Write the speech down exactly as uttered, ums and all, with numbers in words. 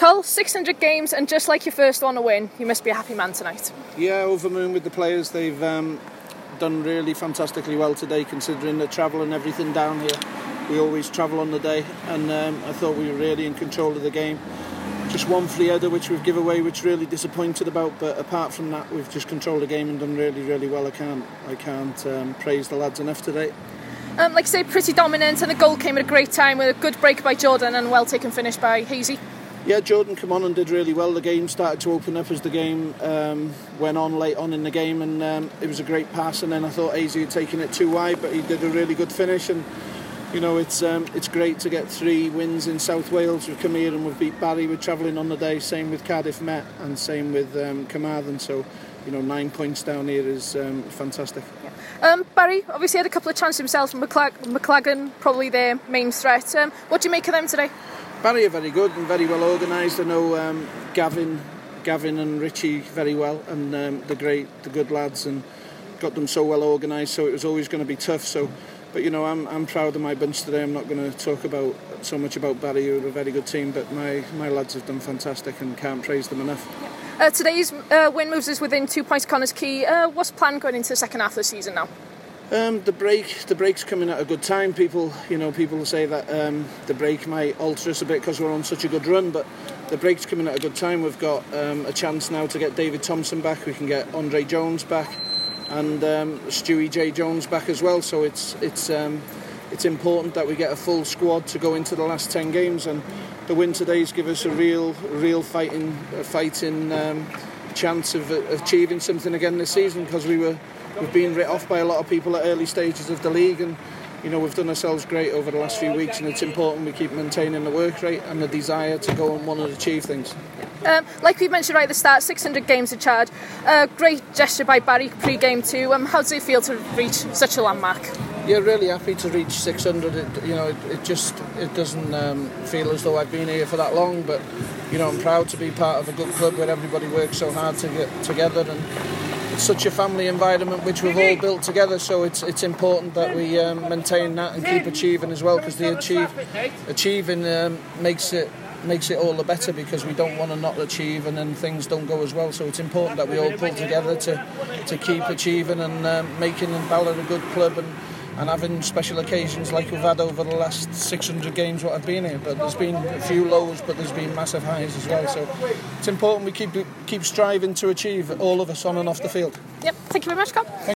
Cole, six hundred games, and just like your first one to win, you must be a happy man tonight. Yeah, over the moon with the players. They've um, done really fantastically well today, considering the travel and everything down here. We always travel on the day, and um, I thought we were really in control of the game. Just one free header which we've given away, which really disappointed about, but apart from that, we've just controlled the game and done really, really well. I can't, I can't um, praise the lads enough today. Um, like I say, pretty dominant, and the goal came at a great time with a good break by Jordan and well taken finish by Hazy. Yeah, Jordan came on and did really well. The game started to open up as the game um, went on late on in the game, and um, it was a great pass. And then I thought Hazy had taken it too wide, but he did a really good finish. And you know, it's um, it's great to get three wins in South Wales. We've come here and we've beat Barry. We're travelling on the day. Same with Cardiff Met, and same with um, Carmarthen. So, you know, nine points down here is um, fantastic. Yeah. Um, Barry obviously had a couple of chances himself. McClag- McLagan probably their main threat. Um, what do you make of them today? Barry are very good and very well organised. I know um, Gavin, Gavin and Richie very well, and um, they're great, the good lads, and got them so well organised. So it was always going to be tough. So, but you know, I'm I'm proud of my bunch today. I'm not going to talk about so much about Barry, who are a very good team, but my my lads have done fantastic and can't praise them enough. Yeah. Uh, today's uh, win moves us within two points. Connors Key. Uh, what's the plan going into the second half of the season now? Um, the break, the break's coming at a good time. People, you know, people say that um, the break might alter us a bit because we're on such a good run, but the break's coming at a good time. We've got um, a chance now to get David Thompson back. We can get Andre Jones back, and um, Stewie J Jones back as well. So it's it's um, it's important that we get a full squad to go into the last ten games, and the win today's give us a real, real fighting, a fighting um, chance of uh, achieving something again this season, because we were. We've been writ off by a lot of people at early stages of the league, and you know, we've done ourselves great over the last few weeks, and it's important we keep maintaining the work rate and the desire to go and want to achieve things. Um, like we mentioned right at the start, six hundred games in charge. Uh, great gesture by Barry pre-game too. Um, how does it feel to reach such a landmark? Yeah, really happy to reach six hundred. It, you know, it, it just it doesn't um, feel as though I've been here for that long, but you know, I'm proud to be part of a good club where everybody works so hard to get together, and it's such a family environment which we've all built together. So it's it's important that we um, maintain that and keep achieving as well, because the achieve achieving um, makes it makes it all the better, because we don't want to not achieve and then things don't go as well. So it's important that we all pull together to to keep achieving and um, making Ballard a good club, and and having special occasions like we've had over the last six hundred games what I've been here. But there's been a few lows, but there's been massive highs as well. So it's important we keep keep striving to achieve, all of us, on and off the field. Yep. Thank you very much, Carl.